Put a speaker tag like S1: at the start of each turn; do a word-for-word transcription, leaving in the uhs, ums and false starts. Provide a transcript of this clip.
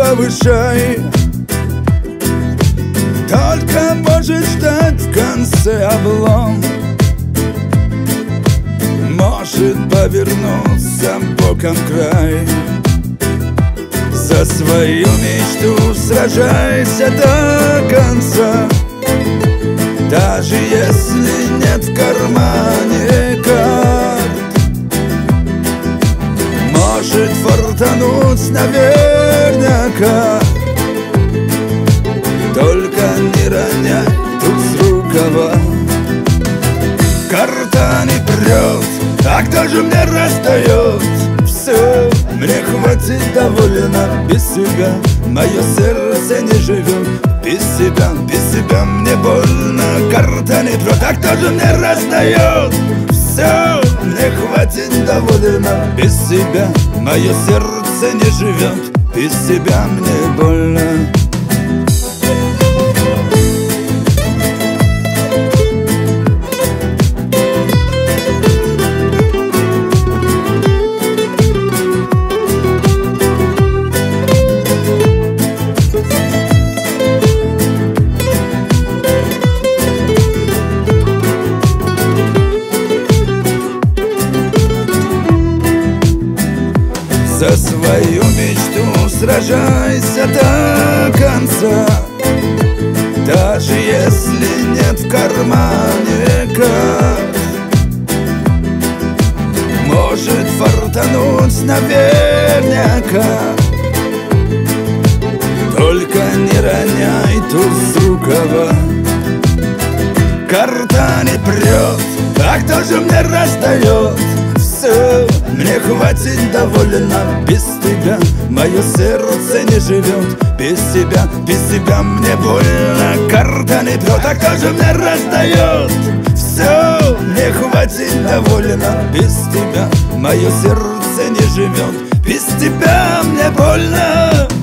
S1: повышай. Только может ждать в конце облом, может повернуться боком край. За свою мечту сражайся до конца, даже если нет в кармане карт. Может фартануть наверняка, только не роняй туз рукава. Карта не прет, а кто же мне раздает? Все, мне хватит, довольно без себя. Мое сердце не живет без себя, без себя мне больно. Карта не прет, а кто же мне раздает? Все, мне хватит, довольно без себя. Мое сердце не живет без себя, мне больно. За свою мечту сражайся до конца, даже если нет в кармане карт. Может фартануть наверняка, только не роняй туз рукава. Карта не прет, а кто же мне раздает? Все, мне хватит, довольно без тебя. Мое сердце не живет без тебя, без тебя мне больно. Карта не прет, а кто же мне раздает? Все, мне хватит, довольно без тебя. Мое сердце не живет без тебя, мне больно.